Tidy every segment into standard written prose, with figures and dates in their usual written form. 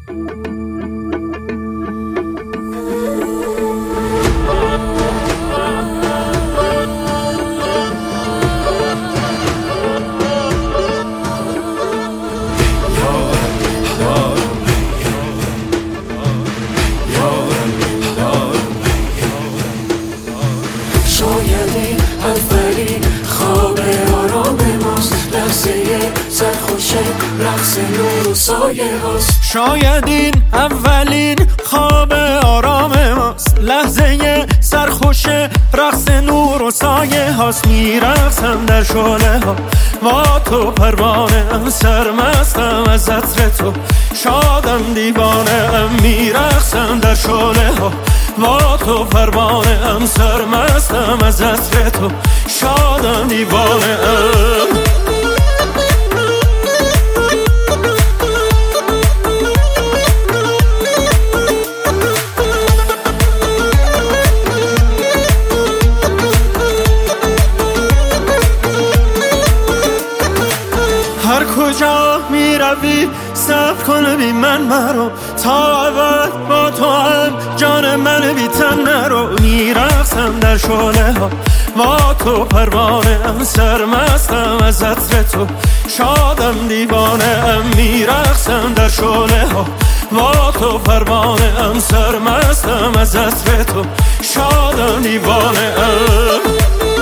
شاید اولین خواب آرام ماست، لحظه سرخوش رقص نور و سایه هاست. شاید این اولین خواب آرام ماست، لحظه سرخوش رقص نور و سایه هاست. میرقصم در شعله ها با تو پروانه ام، سرمستم از عطر تو، شادم دیوانه ام. میرقصم در شعله ها با تو پروانه ام، سرمستم از عطر تو، شادم دیوانه ام. هر کجا می روی صبر کن بی من مرو، تا ابد با تو هم جان من بی تن نرو. میرقصم در شعله ها با تو پروانه ام، سرمستم از عطر تو، شادم دیوانه ام. میرقصم در شعله ها با تو پروانه ام، سرمستم از عطر تو، شادم دیوانه ام.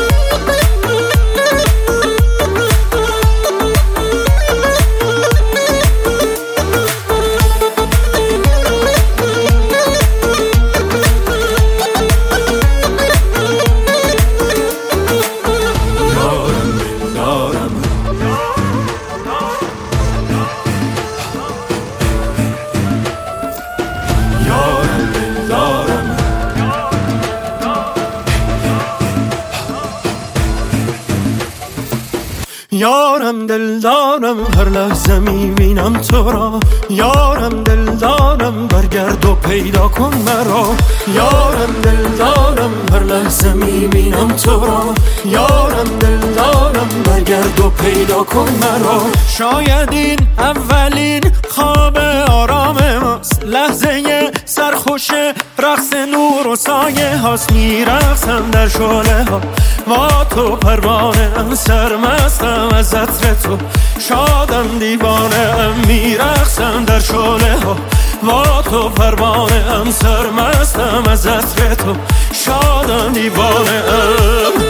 یارم دلدارم، هر لحظه میبینم تو را. یارم دلدارم، برگرد و پیدا کن مرا. یارم دلدارم، هر لحظه میبینم تو را. یارم دلدارم، برگرد و پیدا کن مرا. شاید این اولین خواب آرام ماست، لحظه سرخوش رقص نور و سایه هاست. میرقصم در شعله ها با تو پروانه ام، سرمستم از عطر تو، شادم دیوانه ام. میرقصم در شعله ها با تو پروانه ام، سرمستم از عطر تو، شادم دیوانه ام.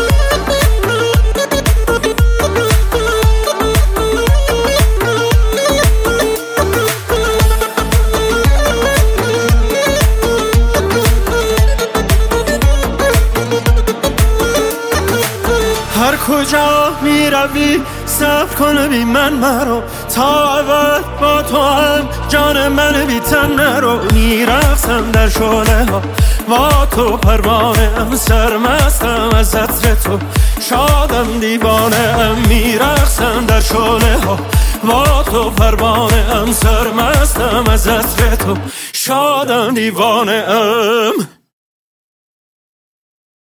هر کجا می روی صبر کن بی من مرو، تا ابد با تو هم جان من بی تن نرو. میرقصم در شعله ها با تو پروانه ام، سرمستم از عطر تو، شادم دیوانه ام. میرقصم در شعله ها با تو پروانه ام، سرمستم از عطر تو، شادم دیوانه ام.